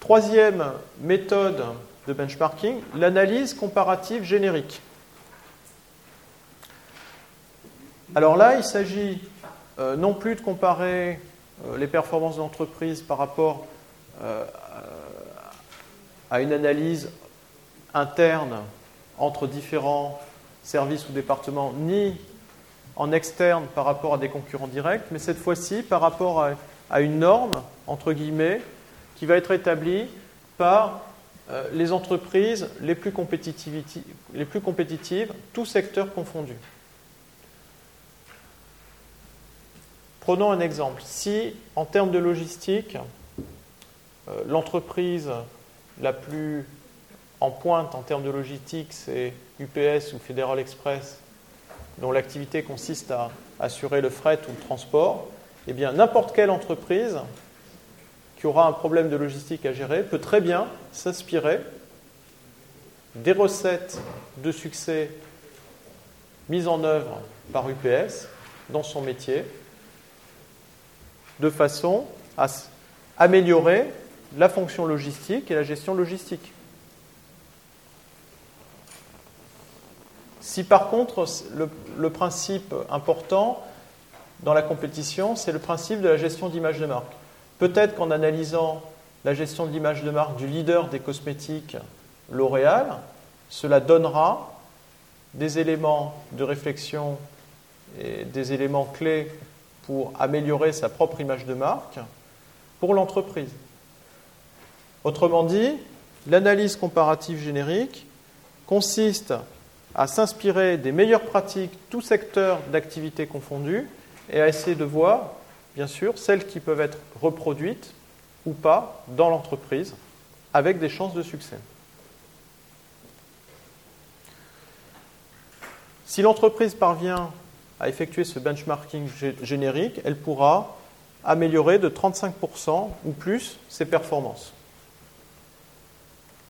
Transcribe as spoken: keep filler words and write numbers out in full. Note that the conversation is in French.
troisième méthode de benchmarking, l'analyse comparative générique. Alors là, il s'agit euh, non plus de comparer euh, les performances d'entreprise par rapport euh, à une analyse interne entre différents services ou départements, ni en externe par rapport à des concurrents directs, mais cette fois-ci par rapport à, à une norme, entre guillemets, qui va être établie par euh, les entreprises les plus compétitives, les plus compétitives, tous secteurs confondus. Prenons un exemple. Si, en termes de logistique, euh, l'entreprise la plus en pointe en termes de logistique, c'est U P S ou Federal Express, dont l'activité consiste à assurer le fret ou le transport, eh bien, n'importe quelle entreprise qui aura un problème de logistique à gérer peut très bien s'inspirer des recettes de succès mises en œuvre par U P S dans son métier, de façon à améliorer la fonction logistique et la gestion logistique. Si par contre, le, le principe important dans la compétition, c'est le principe de la gestion d'image de marque. Peut-être qu'en analysant la gestion de l'image de marque du leader des cosmétiques, L'Oréal, cela donnera des éléments de réflexion et des éléments clés pour améliorer sa propre image de marque pour l'entreprise. Autrement dit, l'analyse comparative générique consiste à s'inspirer des meilleures pratiques, tous secteurs d'activité confondus, et à essayer de voir, bien sûr, celles qui peuvent être reproduites ou pas dans l'entreprise, avec des chances de succès. Si l'entreprise parvient à effectuer ce benchmarking générique, elle pourra améliorer de trente-cinq pour cent ou plus ses performances.